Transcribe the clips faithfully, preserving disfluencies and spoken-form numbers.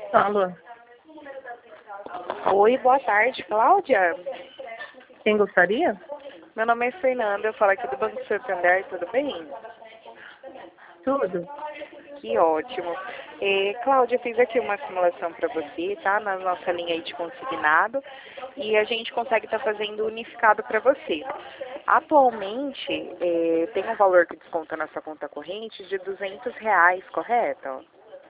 Alô, Oi, boa tarde, Cláudia. quem gostaria? Meu nome é Fernanda, eu falo aqui do Banco Santander, tudo bem? Tudo. Que ótimo. É, Cláudia, eu fiz aqui uma simulação para você, tá? Na nossa linha aí de consignado, e a gente consegue estar fazendo unificado para você. Atualmente, é, tem um valor que desconta na sua conta corrente de duzentos reais, correto?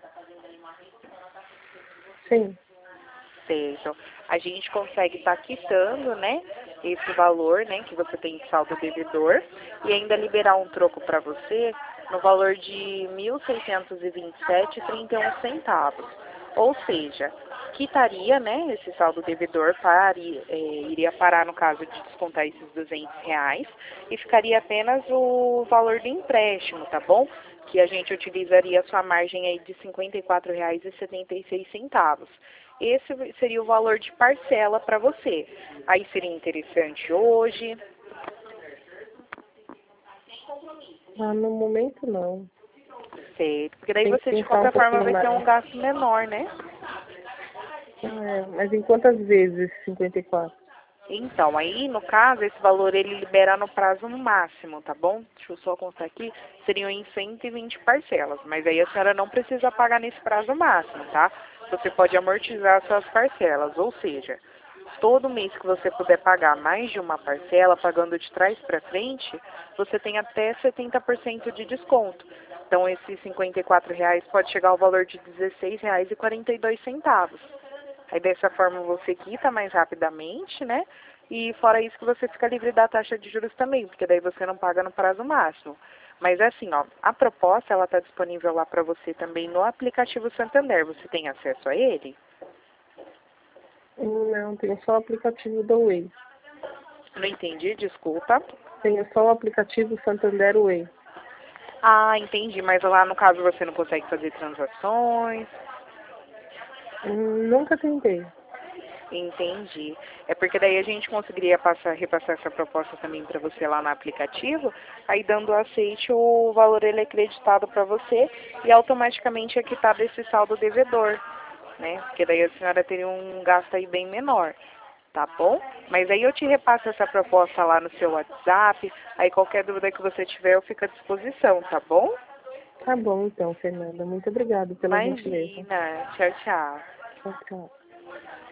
Sim. Certo. A gente consegue estar quitando, né, esse valor, né, que você tem de saldo devedor e ainda liberar um troco para você no valor de mil seiscentos e vinte e sete reais e trinta e um centavos. Ou seja, quitaria, né, esse saldo devedor, paria, é, iria parar no caso de descontar esses duzentos reais e ficaria apenas o valor do empréstimo, tá bom? Que a gente utilizaria a sua margem aí de cinquenta e quatro reais e setenta e seis centavos. Esse seria o valor de parcela para você. Aí seria interessante hoje. Ah, no momento não. Certo. Porque daí Tem que você de pensar um qualquer forma pouquinho vai ter um mais. gasto menor, né? Ah, é. Mas em quantas vezes cinquenta e quatro? Então, aí no caso, esse valor ele libera no prazo máximo, tá bom? Deixa eu só contar aqui. Seriam em cento e vinte parcelas. Mas aí a senhora não precisa pagar nesse prazo máximo, tá? Você pode amortizar suas parcelas. Ou seja, todo mês que você puder pagar mais de uma parcela, pagando de trás para frente, você tem até setenta por cento de desconto. Então, esses cinquenta e quatro reais pode chegar ao valor de dezesseis reais e quarenta e dois centavos. Aí, dessa forma, você quita mais rapidamente, né? E fora isso que você fica livre da taxa de juros também, porque daí você não paga no prazo máximo. Mas assim, ó, a proposta, ela está disponível lá para você também no aplicativo Santander. Você tem acesso a ele? Não, tenho só o aplicativo da Way. Não entendi, desculpa. Tenho só o aplicativo Santander Way. Ah, entendi, mas lá no caso você não consegue fazer transações. Hum, Nunca tentei. Entendi. É porque daí a gente conseguiria passar, repassar essa proposta também para você lá no aplicativo, aí dando aceite o valor ele é creditado para você e automaticamente é quitado esse saldo devedor, né? Porque daí a senhora teria um gasto aí bem menor, tá bom? Mas aí eu te repasso essa proposta lá no seu WhatsApp, aí qualquer dúvida que você tiver eu fico à disposição, tá bom? Tá bom então, Fernanda. Muito obrigada pela gentileza. Imagina. Tchau, tchau. Tchau, tchau.